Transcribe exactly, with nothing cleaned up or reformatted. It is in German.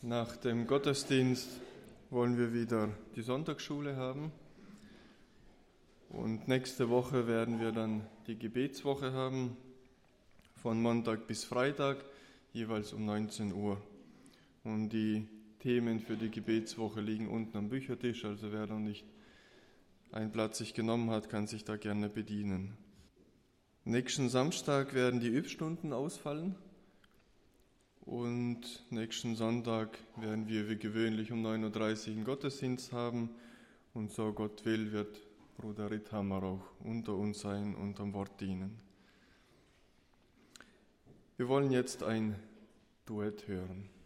Nach dem Gottesdienst wollen wir wieder die Sonntagsschule haben und nächste Woche werden wir dann die Gebetswoche haben, von Montag bis Freitag, jeweils um neunzehn Uhr. Und die Themen für die Gebetswoche liegen unten am Büchertisch, also wer noch nicht einen Platz sich genommen hat, kann sich da gerne bedienen. Nächsten Samstag werden die Übstunden ausfallen. Und nächsten Sonntag werden wir wie gewöhnlich um neun Uhr dreißig einen Gottesdienst haben. Und so Gott will, wird Bruder Ritthammer auch unter uns sein und am Wort dienen. Wir wollen jetzt ein Duett hören.